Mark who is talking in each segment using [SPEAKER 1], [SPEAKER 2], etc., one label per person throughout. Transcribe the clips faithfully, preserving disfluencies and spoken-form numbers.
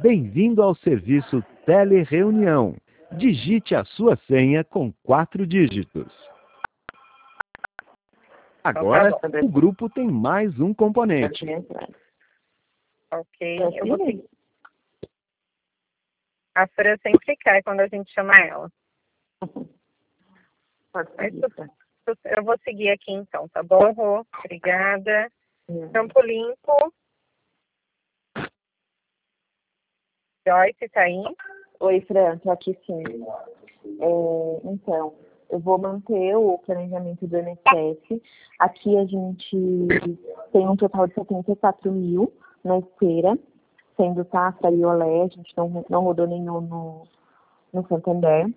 [SPEAKER 1] Bem-vindo ao serviço Telereunião. Digite a sua senha com quatro dígitos. Agora, o grupo tem mais um componente.
[SPEAKER 2] Ok, eu vou seguir. A Fran sempre cai quando a gente chama ela. Eu vou seguir aqui então, tá bom, Rô? Obrigada. Campo Limpo. Joyce, tá aí?
[SPEAKER 3] Oi, Fran, tô aqui sim. É, então, eu vou manter o planejamento do I N S S. Aqui a gente tem um total de setenta e quatro mil na esteira, sendo Safra e Olé, a gente não, não rodou nenhum no, no Santander.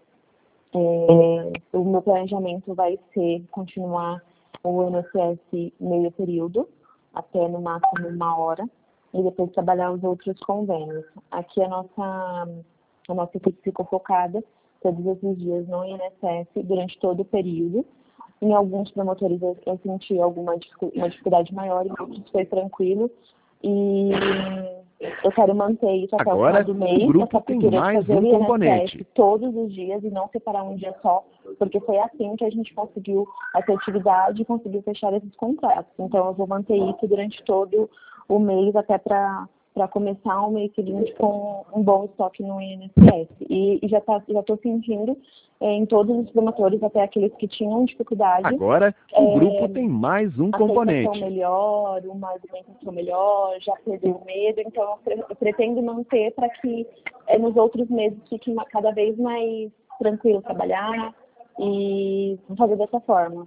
[SPEAKER 3] É, o meu planejamento vai ser continuar o I N S S meio período, até no máximo uma hora, e depois trabalhar os outros convênios. Aqui a nossa, a nossa equipe ficou focada todos esses dias no I N S S durante todo o período. Em alguns promotores eu, eu senti alguma uma dificuldade maior, em outros foi tranquilo. E eu quero manter isso até
[SPEAKER 1] Agora,
[SPEAKER 3] o final do mês,
[SPEAKER 1] o grupo
[SPEAKER 3] até
[SPEAKER 1] tem
[SPEAKER 3] porque eu
[SPEAKER 1] mais
[SPEAKER 3] fazer
[SPEAKER 1] um
[SPEAKER 3] o I N S S
[SPEAKER 1] componente.
[SPEAKER 3] todos os dias e não separar um dia só, porque foi assim que a gente conseguiu essa atividade e conseguiu fechar esses contratos. Então eu vou manter isso durante todo o mês, até para para começar o mês seguinte com um bom estoque no I N S S. E, e já tá, já estou sentindo é, em todos os promotores, até aqueles que tinham dificuldade.
[SPEAKER 1] Agora, o
[SPEAKER 3] é,
[SPEAKER 1] grupo tem mais um
[SPEAKER 3] aceitação
[SPEAKER 1] componente.
[SPEAKER 3] melhor, uma alimentação melhor, já perdeu o medo. Então eu, pre eu pretendo manter para que é, nos outros meses fique uma, cada vez mais tranquilo trabalhar e fazer dessa forma.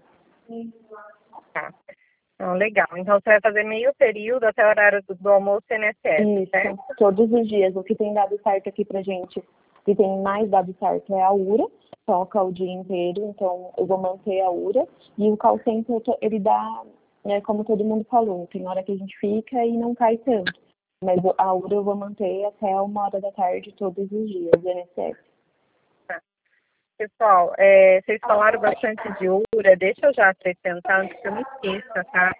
[SPEAKER 2] Tá. Então, legal. Então, você vai fazer meio período até o horário do, do almoço I N S S,
[SPEAKER 3] Isso,
[SPEAKER 2] certo?
[SPEAKER 3] todos os dias. O que tem dado certo aqui pra gente, o que tem mais dado certo é a URA, toca o dia inteiro, então eu vou manter a URA. E o call center, ele dá, né, como todo mundo falou, tem hora que a gente fica e não cai tanto. Mas a URA eu vou manter até uma hora da tarde todos os dias, I N S S.
[SPEAKER 2] Pessoal, é, vocês falaram bastante de URA, deixa eu já acrescentar antes que eu me esqueça, tá?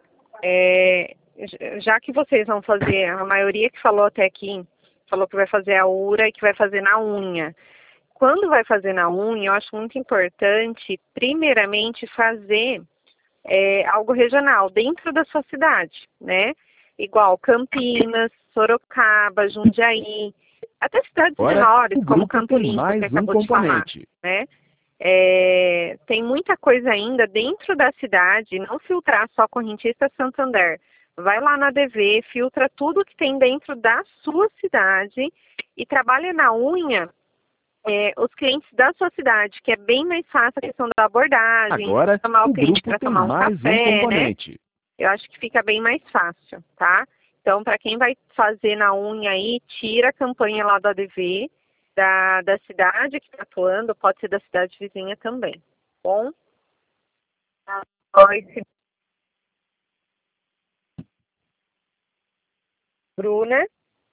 [SPEAKER 2] É, já que vocês vão fazer, a maioria que falou até aqui, falou que vai fazer a URA e que vai fazer na unha. Quando vai fazer na unha, eu acho muito importante, primeiramente, fazer é, algo regional, dentro da sua cidade, né? Igual Campinas, Sorocaba, Jundiaí, até cidades
[SPEAKER 1] Agora,
[SPEAKER 2] menores,
[SPEAKER 1] o
[SPEAKER 2] como
[SPEAKER 1] grupo
[SPEAKER 2] Campo
[SPEAKER 1] tem
[SPEAKER 2] Limpo,
[SPEAKER 1] mais
[SPEAKER 2] que
[SPEAKER 1] um
[SPEAKER 2] acabou de falar,
[SPEAKER 1] componente.
[SPEAKER 2] né? É, tem muita coisa ainda dentro da cidade, não filtrar só correntista Santander. Vai lá na D V, filtra tudo que tem dentro da sua cidade e trabalha na unha é, os clientes da sua cidade, que é bem mais fácil a questão da abordagem,
[SPEAKER 1] Agora,
[SPEAKER 2] tomar o,
[SPEAKER 1] o
[SPEAKER 2] cliente
[SPEAKER 1] grupo
[SPEAKER 2] para
[SPEAKER 1] tem
[SPEAKER 2] tomar um
[SPEAKER 1] mais
[SPEAKER 2] café,
[SPEAKER 1] um
[SPEAKER 2] né?
[SPEAKER 1] componente.
[SPEAKER 2] Eu acho que fica bem mais fácil, tá? Então, para quem vai fazer na unha aí, tira a campanha lá da D V, da, da cidade que está atuando, pode ser da cidade vizinha também, bom? Oi, Bruna.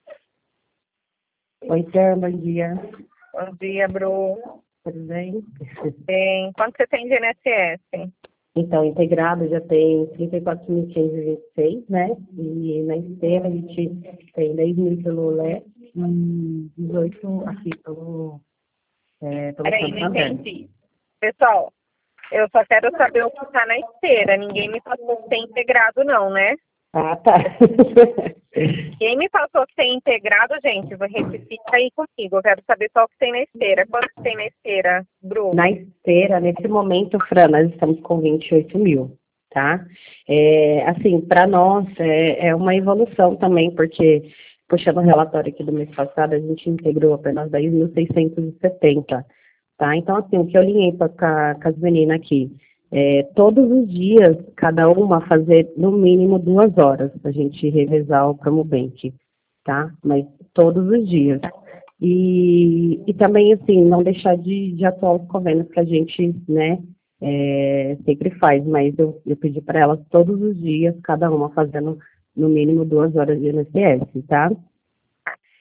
[SPEAKER 4] Oi, Ter, bom dia.
[SPEAKER 2] Bom dia, Bru.
[SPEAKER 4] Tudo bem?
[SPEAKER 2] Bem, quanto você tem de I N S S?
[SPEAKER 4] Então, integrado já tem trinta e quatro mil quinhentos e vinte e seis, né? E na esteira a gente tem dez mil pelo Olé e dezoito aqui pelo, é, pelo
[SPEAKER 2] Peraí, não
[SPEAKER 4] Santander.
[SPEAKER 2] entendi. Pessoal, eu só quero saber o que está na esteira. Ninguém me passou que tem integrado, não, né?
[SPEAKER 4] Ah, tá.
[SPEAKER 2] Quem me passou que tem integrado, gente, repita aí comigo. Eu quero saber só o que tem na esteira. Quanto que tem na esteira, Bruno?
[SPEAKER 4] Na esteira, nesse momento, Fran, nós estamos com vinte e oito mil, tá? É, assim, para nós é, é uma evolução também, porque, puxando o relatório aqui do mês passado, a gente integrou apenas dez mil seiscentos e setenta, tá? Então, assim, o que eu alinhei com as meninas aqui, é, todos os dias, cada uma fazer no mínimo duas horas, a gente revezar o Promobank, tá? Mas todos os dias. E, e também, assim, não deixar de, de atuar os convênios que a gente, né, é, sempre faz, mas eu, eu pedi para elas todos os dias, cada uma fazendo no mínimo duas horas de I N S S, tá?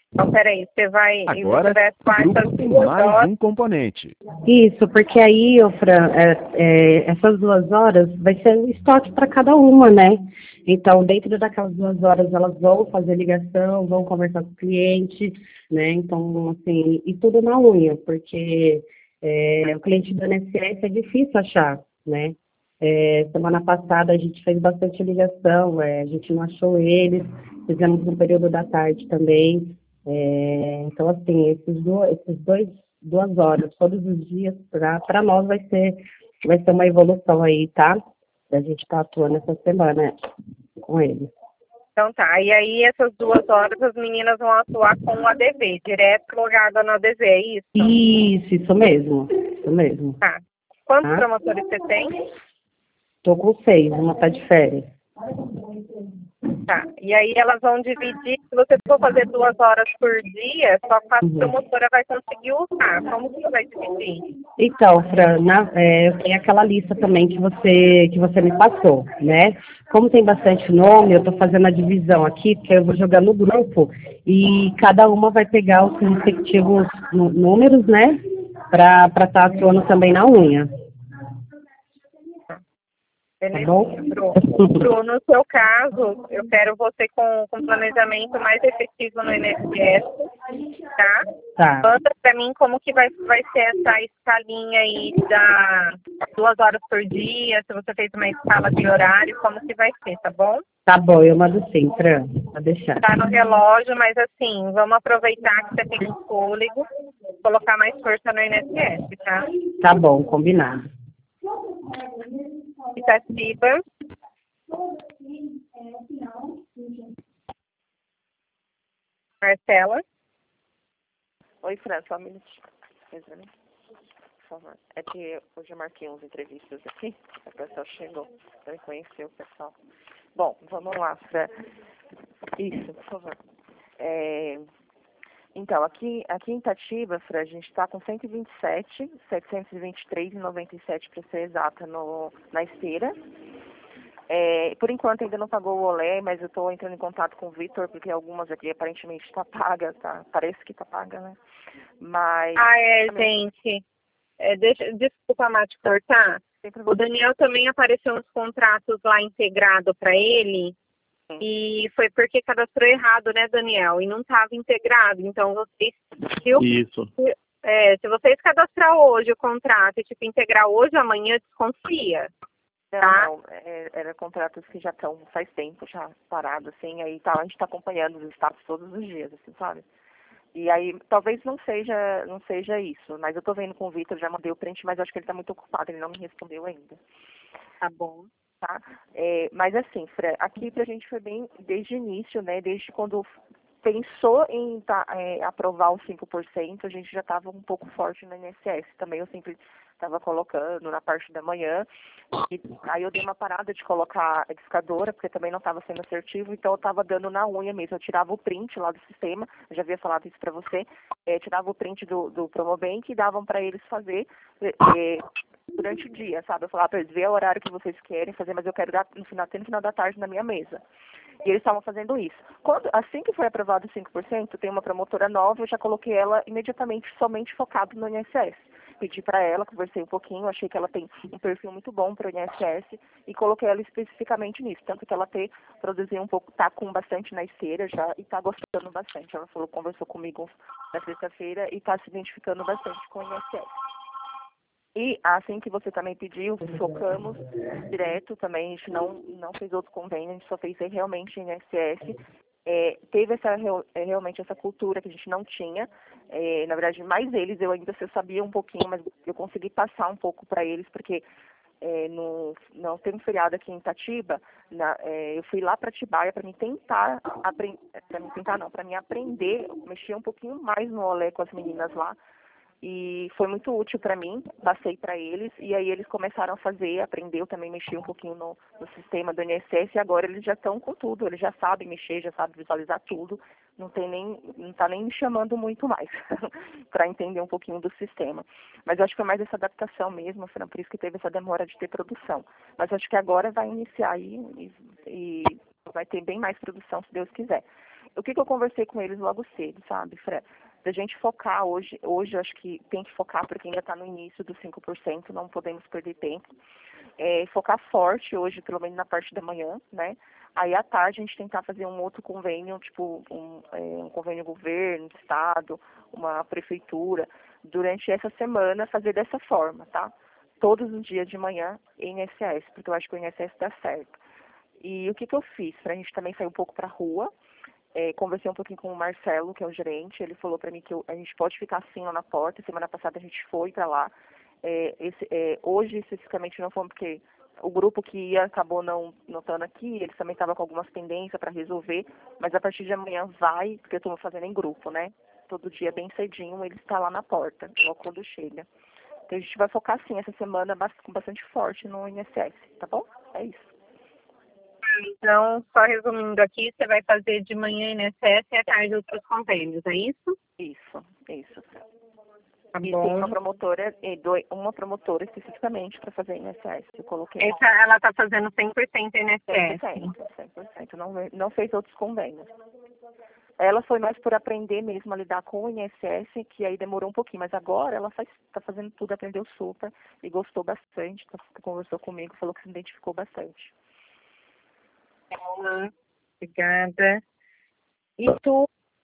[SPEAKER 2] Então, peraí, você vai...
[SPEAKER 1] Agora,
[SPEAKER 2] você vai atuar
[SPEAKER 1] grupo
[SPEAKER 2] essas
[SPEAKER 1] com
[SPEAKER 2] duas
[SPEAKER 1] mais
[SPEAKER 2] horas.
[SPEAKER 1] um componente.
[SPEAKER 4] Isso, porque aí, ô, Fran, é, é, essas duas horas vai ser um estoque para cada uma, né? Então, dentro daquelas duas horas, elas vão fazer ligação, vão conversar com o cliente, né? Então, assim, e tudo na unha, porque é, o cliente do I N S S é difícil achar, né? É, semana passada a gente fez bastante ligação, é, a gente não achou eles, fizemos no período da tarde também. É, então, assim, esses, do, esses dois, duas horas, todos os dias, para nós vai ser, vai ser uma evolução aí, tá? A gente está atuando essa semana com eles.
[SPEAKER 2] Então tá, e aí essas duas horas as meninas vão atuar com o A D V, direto logada no A D V, é isso?
[SPEAKER 4] Isso, isso mesmo, isso mesmo.
[SPEAKER 2] Tá. Quantos
[SPEAKER 4] Tá?
[SPEAKER 2] promotores você tem?
[SPEAKER 4] Tô com seis, uma tá de férias.
[SPEAKER 2] Tá. E aí elas vão dividir, se você for fazer duas horas por dia, só quatro
[SPEAKER 4] Uhum.
[SPEAKER 2] promotoras vai conseguir usar. Como que você vai dividir?
[SPEAKER 4] Então, Fran, na, é, eu tenho aquela lista também que você, que você me passou, né? Como tem bastante nome, eu estou fazendo a divisão aqui, porque eu vou jogar no grupo e cada uma vai pegar os respectivos nú- números, né? Para estar atuando também na unha. Tá bom?
[SPEAKER 2] Belezinha, Bru. Bru, no seu caso, eu quero você com, com planejamento mais efetivo no I N S S, tá?
[SPEAKER 4] Tá.
[SPEAKER 2] Manda pra mim como que vai, vai ser essa escalinha aí da duas horas por dia, se você fez uma escala de horário, como que vai ser, tá bom?
[SPEAKER 4] Tá bom, eu mando sim, Fran. Pode deixar.
[SPEAKER 2] Tá no relógio, mas assim, vamos aproveitar que você tem um fôlego, colocar mais força no I N S S, tá?
[SPEAKER 4] Tá bom, combinado.
[SPEAKER 2] Itatiba. Marcela.
[SPEAKER 5] Oi, Fran, só um minutinho. Por favor. É que hoje eu marquei uns entrevistas aqui, a pessoa chegou para conhecer o pessoal. Bom, vamos lá, Fran. Isso, por favor. É, então, aqui, aqui em Itatiba, Fran, a gente está com cento e vinte e sete, setecentos e vinte e três e noventa e sete para ser exata no, na esteira. É, por enquanto ainda não pagou o olé, mas eu estou entrando em contato com o Vitor, porque algumas aqui aparentemente está paga, tá? Parece que está paga, né? Mas...
[SPEAKER 2] Ah, é, gente. É, deixa, desculpa, Má, te cortar. O Daniel também apareceu uns contratos lá integrado para ele.
[SPEAKER 5] Sim.
[SPEAKER 2] E foi porque cadastrou errado, né, Daniel? E não estava integrado. Então, vocês... Se, o-
[SPEAKER 6] Isso.
[SPEAKER 2] se- é, se vocês cadastrar hoje o contrato e, tipo, integrar hoje, amanhã desconfia.
[SPEAKER 5] Não,
[SPEAKER 2] Tá.
[SPEAKER 5] não, é, era contratos que já estão faz tempo já parados, assim, aí tá, a gente está acompanhando os status todos os dias, assim, sabe? E aí, talvez não seja, não seja isso, mas eu tô vendo com o Vitor, já mandei o print, mas acho que ele tá muito ocupado, ele não me respondeu ainda.
[SPEAKER 2] Tá bom.
[SPEAKER 5] Tá? É, mas assim, Fran, aqui pra gente foi bem desde o início, né? Desde quando pensou em tá, é, aprovar os cinco por cento, a gente já estava um pouco forte no I N S S. Também eu sempre estava colocando na parte da manhã. E aí eu dei uma parada de colocar a discadora, porque também não estava sendo assertivo, então eu estava dando na unha mesmo. Eu tirava o print lá do sistema, eu já havia falado isso para você, é, tirava o print do, do Promobank e davam para eles fazer é, durante o dia, sabe? Eu falava para eles, vê o horário que vocês querem fazer, mas eu quero dar no final, até no final da tarde na minha mesa. E eles estavam fazendo isso. Quando, assim que foi aprovado os cinco por cento, tem uma promotora nova, eu já coloquei ela imediatamente somente focado no I N S S. Pedi para ela, conversei um pouquinho, achei que ela tem um perfil muito bom para o I N S S e coloquei ela especificamente nisso. Tanto que ela tem, produziu um pouco, tá com bastante na esteira já e tá gostando bastante. Ela falou, conversou comigo na sexta-feira e tá se identificando bastante com o I N S S. E assim que você também pediu, focamos direto também, a gente não, não fez outro convênio, a gente só fez realmente I N S S. É, teve essa, realmente essa cultura que a gente não tinha. É, na verdade, mais eles, eu ainda eu sabia um pouquinho, mas eu consegui passar um pouco para eles, porque é, no, não tem um feriado aqui em Itatiba, na, é, eu fui lá para Atibaia para me tentar, para me tentar não, para me aprender, mexer um pouquinho mais no olé com as meninas lá. E foi muito útil para mim, passei para eles, e aí eles começaram a fazer, aprendeu também, mexer um pouquinho no, no sistema do I N S S, e agora eles já estão com tudo, eles já sabem mexer, já sabem visualizar tudo, não tem nem, não está nem me chamando muito mais, para entender um pouquinho do sistema. Mas eu acho que foi mais essa adaptação mesmo, por isso que teve essa demora de ter produção. Mas eu acho que agora vai iniciar aí, e, e vai ter bem mais produção, se Deus quiser. O que, que eu conversei com eles logo cedo, sabe, Fran? Da gente focar hoje, hoje eu acho que tem que focar porque ainda está no início dos cinco por cento, não podemos perder tempo. É, focar forte hoje, pelo menos na parte da manhã, né? Aí à tarde a gente tentar fazer um outro convênio, tipo um, é, um convênio governo, estado, uma prefeitura, durante essa semana fazer dessa forma, tá? Todos os dias de manhã em I N S S, porque eu acho que o I N S S dá certo. E o que, que eu fiz? Pra gente também sair um pouco para a rua, é, conversei um pouquinho com o Marcelo, que é o gerente, ele falou para mim que eu, a gente pode ficar assim lá na porta, semana passada a gente foi para lá, é, esse, é, hoje especificamente não fomos porque o grupo que ia acabou não estando aqui, eles também estavam com algumas pendências para resolver, mas a partir de amanhã vai, porque eu estou fazendo em grupo, né? Todo dia bem cedinho, ele está lá na porta, logo quando chega. Então a gente vai focar sim essa semana com bastante forte no I N S S, tá bom? É isso.
[SPEAKER 2] Então, só resumindo aqui, você vai fazer de manhã I N S S e à tarde outros convênios, é isso?
[SPEAKER 5] Isso, isso.
[SPEAKER 2] Tá
[SPEAKER 5] e
[SPEAKER 2] bom.
[SPEAKER 5] tem uma promotora, uma promotora especificamente para fazer I N S S. Eu coloquei
[SPEAKER 2] Essa, ela está fazendo cem por cento I N S S.
[SPEAKER 5] cem por cento, cem por cento. Não, não fez outros convênios. Ela foi mais por aprender mesmo a lidar com o I N S S, que aí demorou um pouquinho, mas agora ela está fazendo tudo, aprendeu super e gostou bastante, conversou comigo, falou que se identificou bastante.
[SPEAKER 2] Obrigada. E tu?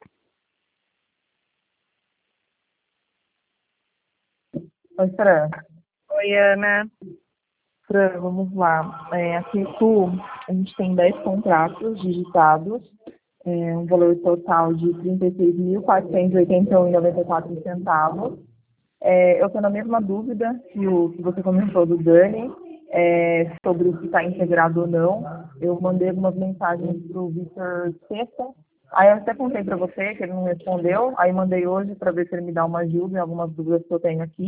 [SPEAKER 3] Oi, Fran.
[SPEAKER 2] Oi, Ana.
[SPEAKER 3] Fran, vamos lá. É, aqui tu, a gente tem dez contratos digitados, é, um valor total de trinta e seis mil, quatrocentos e oitenta e um reais e noventa e quatro centavos. É, eu estou na mesma dúvida que o que você comentou do Dani, é, sobre se está integrado ou não. Eu mandei algumas mensagens para o Victor sexta, aí eu até contei para você que ele não respondeu, aí mandei hoje para ver se ele me dá uma ajuda em algumas dúvidas que eu tenho aqui.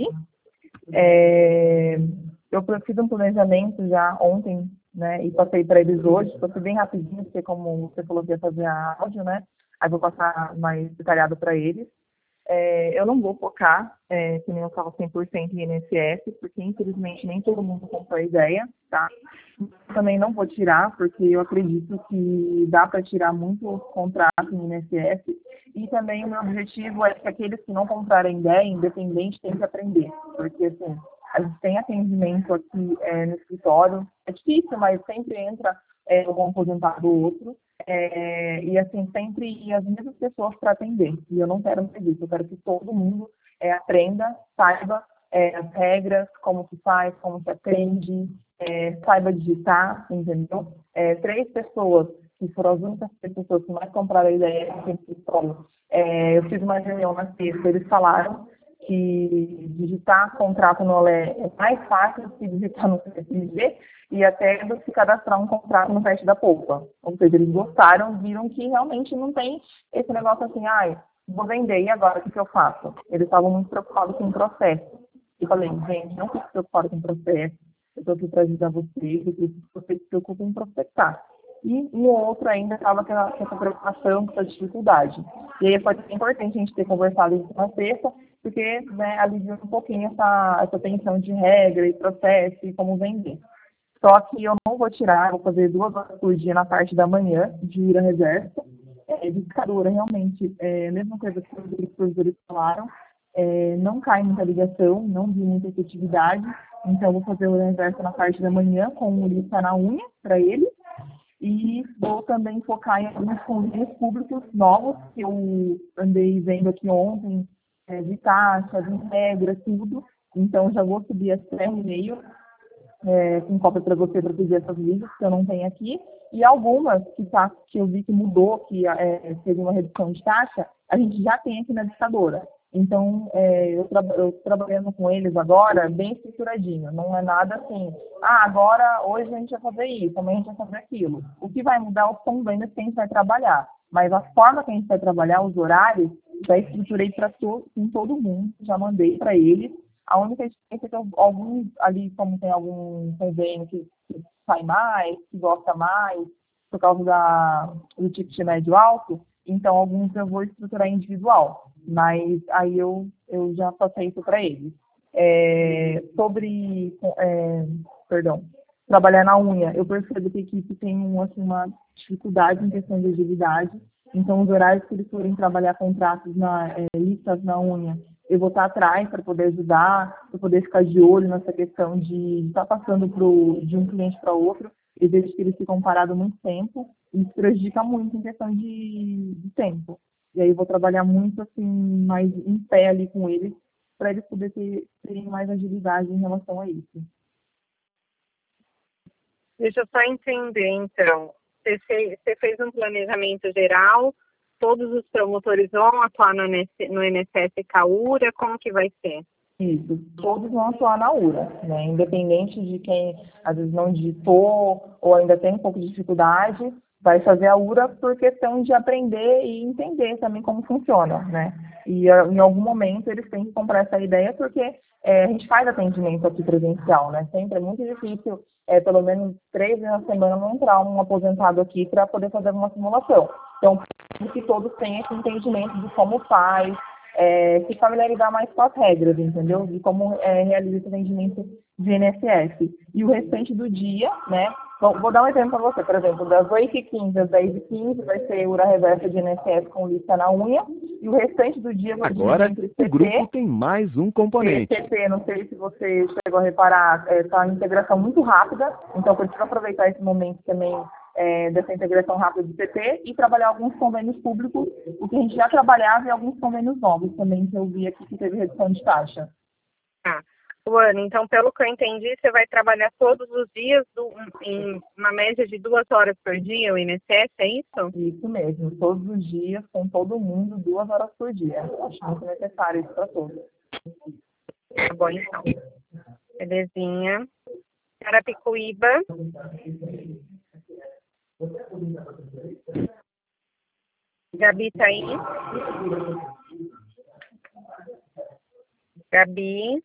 [SPEAKER 3] É, eu fiz um planejamento já ontem, né, e passei para eles hoje, passei bem rapidinho, porque como você falou que ia fazer a áudio, né, aí vou passar mais detalhado para eles. É, eu não vou focar, é, que nem eu falo, cem por cento em I N S S, porque infelizmente nem todo mundo comprou a ideia, tá? Também não vou tirar, porque eu acredito que dá para tirar muitos contratos em I N S S, e também o meu objetivo é que aqueles que não comprarem ideia, independente, tenham que aprender, porque assim, a gente tem atendimento aqui é, no escritório, é difícil, mas sempre entra é, algum aposentado ou outro, é, e assim, sempre ir as mesmas pessoas para atender, e eu não quero mais isso, eu quero que todo mundo é, aprenda, saiba é, as regras, como se faz, como se atende, é, saiba digitar, entendeu? É, três pessoas, que foram as únicas três pessoas que mais compraram a ideia aqui no escritório, é, eu fiz uma reunião na sexta, eles falaram que digitar contrato no Olé é mais fácil do que digitar no C S G e até do que cadastrar um contrato no site da Poupa. Ou seja, eles gostaram, viram que realmente não tem esse negócio assim, ai, ah, vou vender e agora o que, que eu faço? Eles estavam muito preocupados com o processo. Eu falei, gente, não fique preocupado com o processo, eu estou aqui para ajudar vocês, eu preciso que vocês se preocupem em prospectar. E no outro ainda estava com essa preocupação, com essa dificuldade. E aí foi importante a gente ter conversado isso na sexta, porque né, aliviou um pouquinho essa, essa tensão de regra e processo e como vender. Só que eu não vou tirar, vou fazer duas horas por dia na parte da manhã, de ir a reserva. É, discadora, realmente, é a mesma coisa que os professores falaram, é, não cai muita ligação, não vi muita efetividade, então vou fazer o reserva na parte da manhã, com o lista na unha para ele. E vou também focar em alguns convênios públicos novos, que eu andei vendo aqui ontem, é, de taxa, de regra, tudo. Então, já vou subir até um e-mail é, com cópia para você para pedir essas listas que eu não tenho aqui. E algumas que, tá, que eu vi que mudou, que é, teve uma redução de taxa, a gente já tem aqui na listadora. Então, é, eu estou trabalhando com eles agora bem estruturadinho. Não é nada assim, ah, agora, hoje a gente vai fazer isso, amanhã a gente vai fazer aquilo. O que vai mudar os convênios que a gente vai trabalhar. Mas a forma que a gente vai trabalhar, os horários, já estruturei para to todo mundo, já mandei para eles. A única diferença é que alguns ali, como tem algum convênio que, que sai mais, que gosta mais, por causa da, do ticket médio alto, então alguns eu vou estruturar individual. Mas aí eu, eu já passei isso para eles. É, sobre, é, perdão, trabalhar na unha, eu percebo que a equipe tem um, assim, uma dificuldade em questão de agilidade. Então, os horários que eles forem trabalhar contratos na, é, listas na unha, eu vou estar atrás para poder ajudar, para poder ficar de olho nessa questão de estar passando pro, de um cliente para outro. Eu vejo que eles ficam parados muito tempo e isso prejudica muito em questão de, de tempo. E aí eu vou trabalhar muito assim, mais em pé ali com eles, para eles poderem ter, terem mais agilidade em relação a isso.
[SPEAKER 2] Deixa eu só entender, então. Você fez, você fez um planejamento geral, todos os promotores vão atuar no, N S, no I N S S Caura, como que vai ser?
[SPEAKER 3] Isso, todos vão atuar na U R A, né? Independente de quem às vezes não digitou ou ainda tem um pouco de dificuldade, vai fazer a U R A por questão de aprender e entender também como funciona, né? E em algum momento eles têm que comprar essa ideia porque é, a gente faz atendimento aqui presencial, né? Sempre é muito difícil, é, pelo menos três vezes na semana, não entrar um aposentado aqui para poder fazer uma simulação. Então, que todos tenham esse entendimento de como faz, É, se familiarizar mais com as regras, entendeu? De como é, realiza esse atendimento de I N S S. E o restante do dia, né? Bom, vou dar um exemplo para você, por exemplo, das oito e quinze às dez e quinze vai ser U R A reversa de I N S S com lista na unha, e o restante do dia eu vou
[SPEAKER 1] Agora,
[SPEAKER 3] dividir entre
[SPEAKER 1] o grupo tem mais um componente.
[SPEAKER 3] C P, não sei se você chegou a reparar, está é, em integração muito rápida, então eu preciso aproveitar esse momento também é, dessa integração rápida do C P e trabalhar alguns convênios públicos, o que a gente já trabalhava e alguns convênios novos também, que eu vi aqui que teve redução de taxa.
[SPEAKER 2] Ah, Luana, então, pelo que eu entendi, você vai trabalhar todos os dias do, em uma média de duas horas por dia, o I N S S, é isso?
[SPEAKER 3] Isso mesmo, todos os dias, com todo mundo, duas horas por dia. Acho muito necessário isso para todos.
[SPEAKER 2] Tá bom, então. Belezinha. Carapicuíba. Gabi tá aí? Gabi.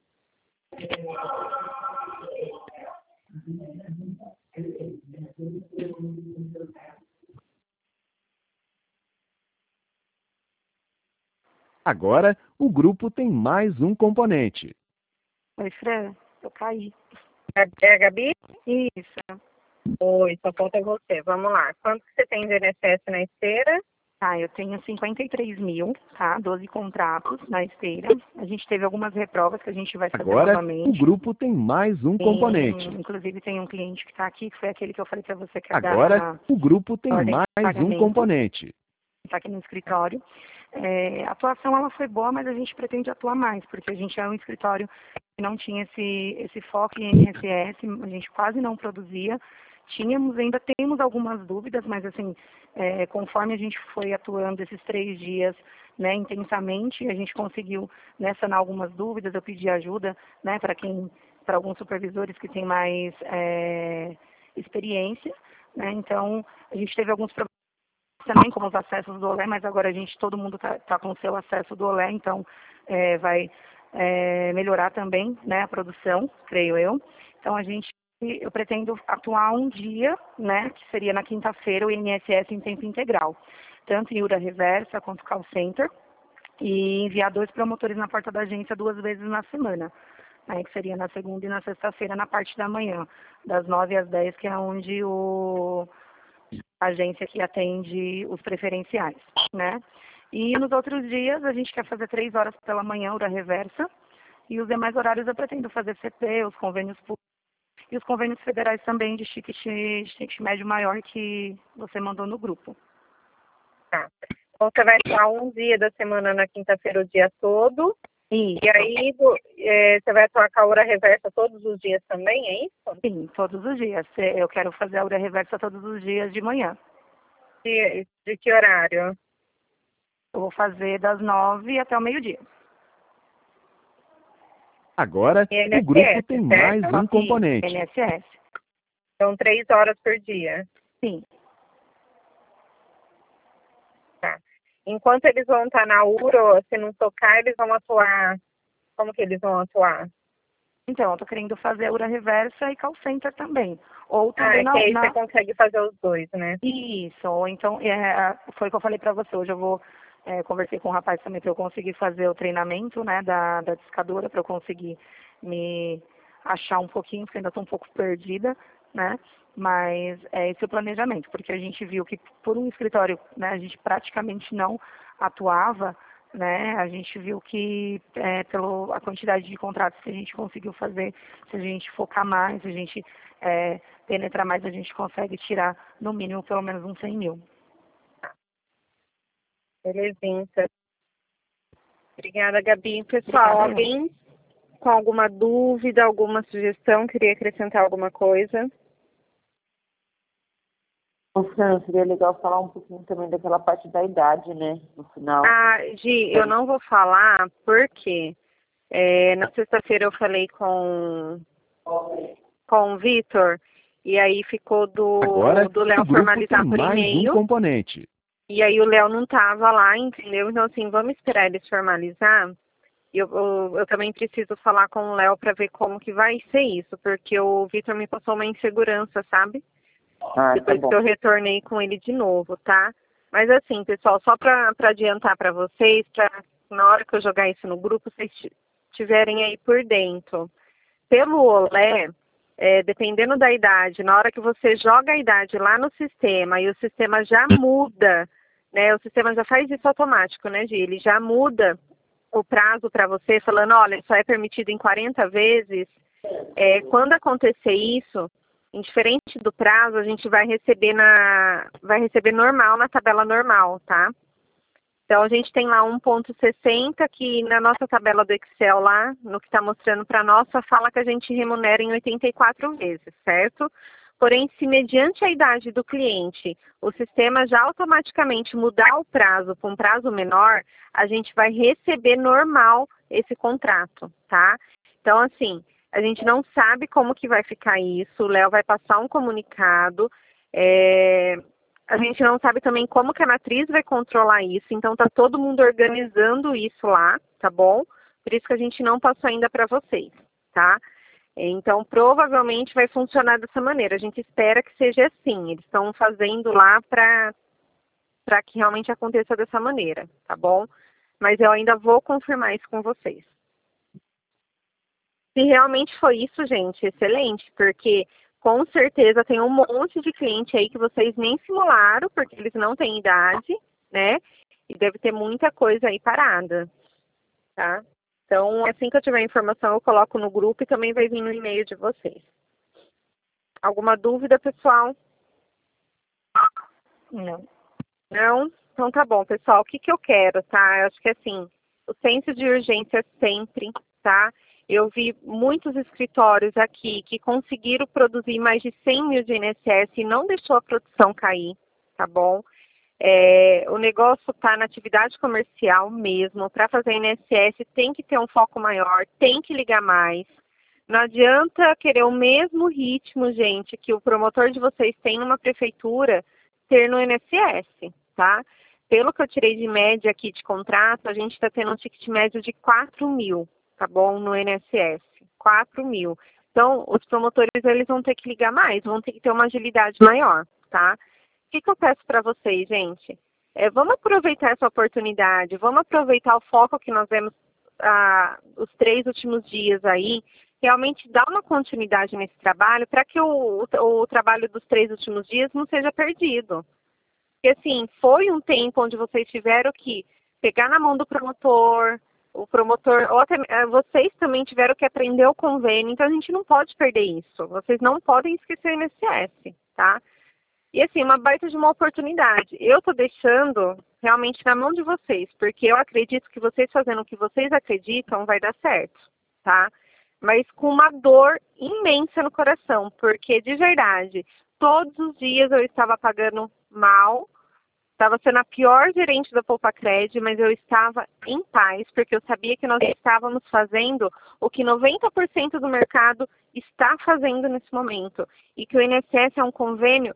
[SPEAKER 1] Agora, o grupo tem mais um componente.
[SPEAKER 5] Oi, Fran, eu caí.
[SPEAKER 2] É a Gabi?
[SPEAKER 5] Isso.
[SPEAKER 2] Oi, só falta você. Vamos lá. Quanto que você tem de I N S S na esteira?
[SPEAKER 5] Tá, eu tenho cinquenta e três mil, tá? doze contratos na esteira. A gente teve algumas reprovas que a gente vai fazer
[SPEAKER 1] Agora,
[SPEAKER 5] novamente.
[SPEAKER 1] o grupo tem mais um
[SPEAKER 5] Tem,
[SPEAKER 1] componente.
[SPEAKER 5] inclusive, tem um cliente que está aqui, que foi aquele que eu falei para você que é
[SPEAKER 1] Agora,
[SPEAKER 5] da
[SPEAKER 1] o grupo tem
[SPEAKER 5] ordem de
[SPEAKER 1] mais um
[SPEAKER 5] pagamento.
[SPEAKER 1] componente.
[SPEAKER 5] Está aqui no escritório. É, a atuação ela foi boa, mas a gente pretende atuar mais, porque a gente é um escritório que não tinha esse, esse foco em I N S S, a gente quase não produzia. Tínhamos, ainda temos algumas dúvidas, mas assim, é, conforme a gente foi atuando esses três dias, né, intensamente, a gente conseguiu, né, sanar algumas dúvidas. Eu pedi ajuda, né, para quem, para alguns supervisores que têm mais é, experiência, né, então a gente teve alguns problemas também com os acessos do Olé, mas agora a gente, todo mundo está tá com o seu acesso do Olé, então é, vai é, melhorar também, né, a produção, creio eu. Então a gente, eu pretendo atuar um dia, né, que seria na quinta-feira, o I N S S em tempo integral, tanto em U R A reversa quanto call center, e enviar dois promotores na porta da agência duas vezes na semana, né, que seria na segunda e na sexta-feira, na parte da manhã, das nove às dez, que é onde o a agência que atende os preferenciais, né? E nos outros dias a gente quer fazer três horas pela manhã, hora reversa, e os demais horários eu pretendo fazer C P, os convênios públicos e os convênios federais também de ticket, de ticket médio maior que você mandou no grupo.
[SPEAKER 2] Tá. Então você vai atuar um dia da semana na quinta-feira o dia todo.
[SPEAKER 5] Isso.
[SPEAKER 2] E aí do, é, você vai atuar com a hora reversa todos os dias também, é isso?
[SPEAKER 5] Sim, todos os dias. Eu quero fazer a hora reversa todos os dias de manhã.
[SPEAKER 2] De, de que horário?
[SPEAKER 5] Eu vou fazer das nove até o meio-dia.
[SPEAKER 1] Agora, o grupo tem mais um componente.
[SPEAKER 5] I N S S.
[SPEAKER 2] São três horas por dia.
[SPEAKER 5] Sim.
[SPEAKER 2] Tá. Enquanto eles vão estar na U R A, se não tocar, eles vão atuar. Como que eles vão atuar?
[SPEAKER 5] Então, eu tô querendo fazer a U R A reversa e call center também. Ou também
[SPEAKER 2] ah,
[SPEAKER 5] na,
[SPEAKER 2] que aí
[SPEAKER 5] na...
[SPEAKER 2] você consegue fazer os dois, né?
[SPEAKER 5] Isso, ou então, é, foi o que eu falei para você, hoje eu vou, é, conversei com o rapaz também para eu conseguir fazer o treinamento, né, da, da discadora, para eu conseguir me achar um pouquinho, porque ainda estou um pouco perdida, né?
[SPEAKER 6] Mas é esse o planejamento, porque a gente viu que por um escritório, né, a gente praticamente não atuava, né, a gente viu que é, pela quantidade de contratos que a gente conseguiu fazer, se a gente focar mais, se a gente é, penetrar mais, a gente consegue tirar no mínimo pelo menos uns cem mil.
[SPEAKER 2] Belezinha. Obrigada, Gabi. Pessoal,
[SPEAKER 6] Obrigada,
[SPEAKER 2] alguém com alguma dúvida, alguma sugestão, queria acrescentar alguma coisa?
[SPEAKER 3] Ô, Fran, seria legal falar um pouquinho também daquela parte da idade, né, no final.
[SPEAKER 2] Ah, Gi, eu não vou falar porque é, na sexta-feira eu falei com, com o Vitor e aí ficou do,
[SPEAKER 1] Agora,
[SPEAKER 2] do Léo
[SPEAKER 1] o grupo
[SPEAKER 2] formalizar
[SPEAKER 1] tem
[SPEAKER 2] por
[SPEAKER 1] mais um
[SPEAKER 2] e-mail.
[SPEAKER 1] componente.
[SPEAKER 2] E aí o Léo não tava lá, entendeu? Então, assim, vamos esperar eles formalizar. Eu, eu, eu também preciso falar com o Léo para ver como que vai ser isso, porque o Vitor me passou uma insegurança, sabe?
[SPEAKER 3] Ah,
[SPEAKER 2] Depois
[SPEAKER 3] tá bom.
[SPEAKER 2] que eu retornei com ele de novo, tá? Mas assim, pessoal, só para adiantar para vocês, para na hora que eu jogar isso no grupo, vocês estiverem aí por dentro. Pelo Olé, é, dependendo da idade, na hora que você joga a idade lá no sistema e o sistema já muda, né? O sistema já faz isso automático, né, Gi? Ele já muda o prazo para você, falando, olha, só é permitido em quarenta vezes. É, quando acontecer isso, indiferente do prazo, a gente vai receber na vai receber normal na tabela normal, tá? Então a gente tem lá um ponto sessenta que na nossa tabela do Excel lá, no que está mostrando para nós, só fala que a gente remunera em oitenta e quatro vezes, certo? Porém, se mediante a idade do cliente, o sistema já automaticamente mudar o prazo para um prazo menor, a gente vai receber normal esse contrato, tá? Então, assim, a gente não sabe como que vai ficar isso, o Léo vai passar um comunicado, é... a gente não sabe também como que a matriz vai controlar isso, então tá todo mundo organizando isso lá, tá bom? Por isso que a gente não passou ainda para vocês, tá? Então, provavelmente vai funcionar dessa maneira. A gente espera que seja assim. Eles estão fazendo lá para para que realmente aconteça dessa maneira, tá bom? Mas eu ainda vou confirmar isso com vocês. Se realmente foi isso, gente, excelente, porque com certeza tem um monte de cliente aí que vocês nem simularam, porque eles não têm idade, né? E deve ter muita coisa aí parada, tá? Então, assim que eu tiver informação, eu coloco no grupo e também vai vir no e-mail de vocês. Alguma dúvida, pessoal?
[SPEAKER 6] Não.
[SPEAKER 2] Não? Então tá bom, pessoal. O que que eu quero, tá? Eu acho que assim, o senso de urgência sempre, tá? Eu vi muitos escritórios aqui que conseguiram produzir mais de cem mil de I N S S e não deixou a produção cair, tá bom? É, o negócio está na atividade comercial mesmo. Para fazer I N S S tem que ter um foco maior, tem que ligar mais. Não adianta querer o mesmo ritmo, gente, que o promotor de vocês tem numa prefeitura ter no I N S S, tá? Pelo que eu tirei de média aqui de contrato, a gente está tendo um ticket médio de quatro mil, tá bom? No I N S S, quatro mil. Então, os promotores eles vão ter que ligar mais, vão ter que ter uma agilidade maior, tá? O que, que eu peço para vocês, gente? É, vamos aproveitar essa oportunidade, vamos aproveitar o foco que nós vemos ah, os três últimos dias aí, realmente dar uma continuidade nesse trabalho para que o, o, o trabalho dos três últimos dias não seja perdido. Porque, assim, foi um tempo onde vocês tiveram que pegar na mão do promotor, o promotor, ou até vocês também tiveram que aprender o convênio, então a gente não pode perder isso. Vocês não podem esquecer o I N S S, tá? E assim, uma baita de uma oportunidade. Eu estou deixando realmente na mão de vocês, porque eu acredito que vocês fazendo o que vocês acreditam vai dar certo, tá? Mas com uma dor imensa no coração, porque de verdade, todos os dias eu estava pagando mal, estava sendo a pior gerente da Poupa Cred, mas eu estava em paz, porque eu sabia que nós estávamos fazendo o que noventa por cento do mercado está fazendo nesse momento, e que o I N S S é um convênio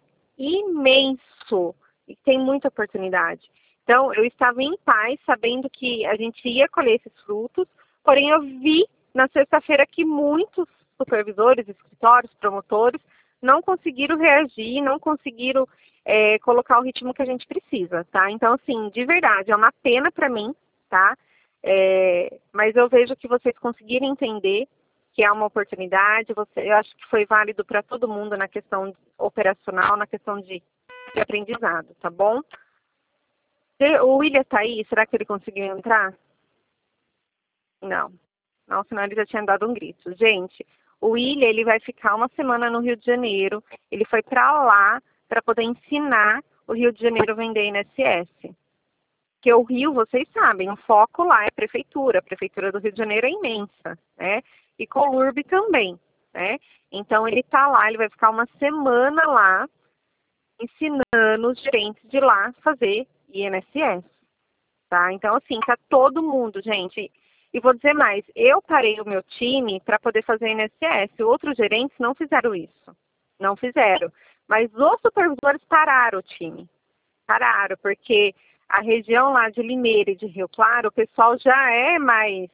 [SPEAKER 2] imenso e tem muita oportunidade. Então, eu estava em paz, sabendo que a gente ia colher esses frutos, porém eu vi na sexta-feira que muitos supervisores, escritórios, promotores, não conseguiram reagir, não conseguiram é, colocar o ritmo que a gente precisa, tá? Então, assim, de verdade, é uma pena para mim, tá? É, mas eu vejo que vocês conseguiram entender que é uma oportunidade, você, eu acho que foi válido para todo mundo na questão operacional, na questão de, de aprendizado, tá bom? O William tá aí? Será que ele conseguiu entrar? Não. Não, senão ele já tinha dado um grito. Gente, o William, ele vai ficar uma semana no Rio de Janeiro. Ele foi para lá para poder ensinar o Rio de Janeiro a vender I N S S. Porque o Rio, vocês sabem, o foco lá é a prefeitura. A prefeitura do Rio de Janeiro é imensa, né? E Colurbe também, né? Então, ele está lá, ele vai ficar uma semana lá, ensinando os gerentes de lá a fazer I N S S, tá? Então, assim, tá todo mundo, gente. E vou dizer mais, eu parei o meu time para poder fazer I N S S. Outros gerentes não fizeram isso, não fizeram. Mas os supervisores pararam o time, pararam, porque a região lá de Limeira e de Rio Claro, o pessoal já é mais,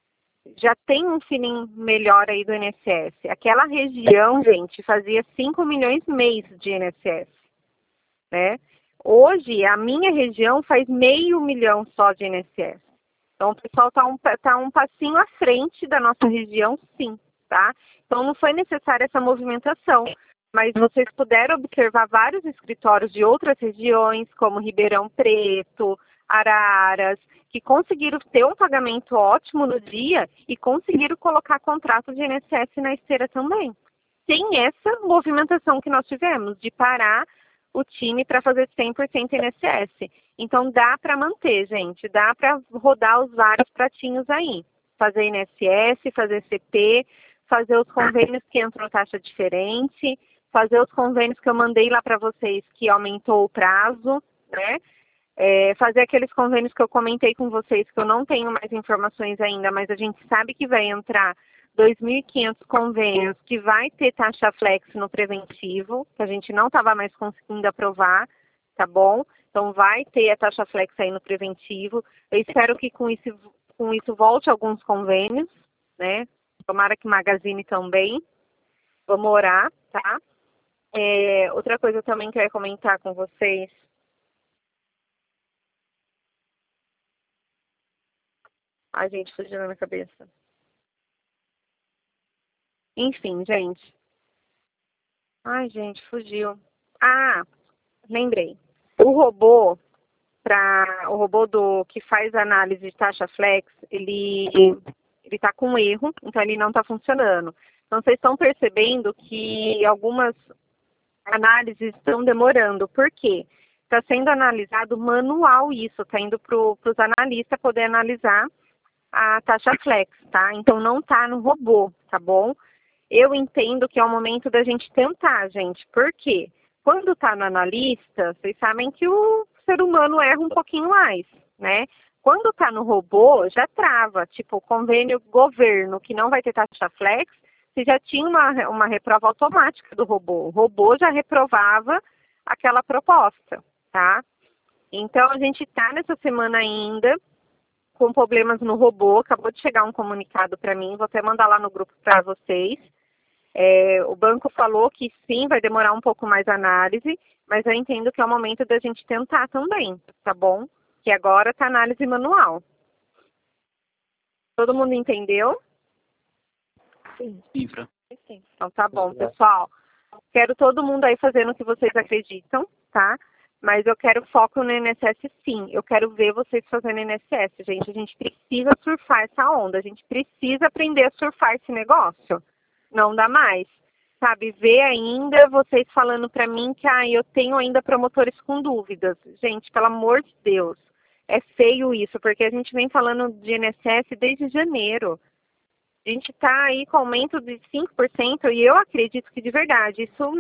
[SPEAKER 2] já tem um feeling melhor aí do I N S S. Aquela região, gente, fazia cinco milhões mês de I N S S, né? Hoje, a minha região faz meio milhão só de I N S S. Então, o pessoal está um, tá um passinho à frente da nossa região, sim, tá? Então, não foi necessária essa movimentação. Mas vocês puderam observar vários escritórios de outras regiões, como Ribeirão Preto, Araras, que conseguiram ter um pagamento ótimo no dia e conseguiram colocar contrato de I N S S na esteira também. Tem essa movimentação que nós tivemos, de parar o time para fazer cem por cento I N S S. Então, dá para manter, gente, dá para rodar os vários pratinhos aí. Fazer I N S S, fazer C P, fazer os convênios que entram taxa diferente, fazer os convênios que eu mandei lá para vocês, que aumentou o prazo, né? É, fazer aqueles convênios que eu comentei com vocês, que eu não tenho mais informações ainda, mas a gente sabe que vai entrar dois mil e quinhentos convênios, que vai ter taxa flex no preventivo, que a gente não estava mais conseguindo aprovar, tá bom? Então, vai ter a taxa flex aí no preventivo. Eu espero que com isso, com isso volte alguns convênios, né? Tomara que Magazine também. Vamos orar, tá? É, outra coisa também que eu ia comentar com vocês. Ai, gente, fugiu na minha cabeça. Enfim, gente. Ai, gente, fugiu. Ah, lembrei. O robô, pra, o robô do, que faz análise de taxa flex, ele ele está com erro, então ele não está funcionando. Então, vocês estão percebendo que algumas análises estão demorando. Por quê? Está sendo analisado manual isso, está indo para os analistas poder analisar a taxa flex, tá? Então, não está no robô, tá bom? Eu entendo que é o momento da gente tentar, gente. Por quê? Quando está no analista, vocês sabem que o ser humano erra um pouquinho mais, né? Quando está no robô, já trava. Tipo, o convênio governo, que não vai ter taxa flex, você já tinha uma, uma reprova automática do robô. O robô já reprovava aquela proposta, tá? Então, a gente está nessa semana ainda com problemas no robô. Acabou de chegar um comunicado para mim, vou até mandar lá no grupo para vocês. É, o banco falou que sim, vai demorar um pouco mais a análise, mas eu entendo que é o momento da gente tentar também, tá bom? Que agora está análise manual. Todo mundo entendeu?
[SPEAKER 7] Sim. Infra.
[SPEAKER 2] Sim. Então tá bom, pessoal. Quero todo mundo aí fazendo o que vocês acreditam, tá? Mas eu quero foco no I N S S sim. Eu quero ver vocês fazendo I N S S, gente. A gente precisa surfar essa onda. A gente precisa aprender a surfar esse negócio. Não dá mais. Sabe, ver ainda vocês falando para mim que ah, eu tenho ainda promotores com dúvidas. Gente, pelo amor de Deus. É feio isso, porque a gente vem falando de I N S S desde janeiro. A gente está aí com aumento de cinco por cento e eu acredito que de verdade isso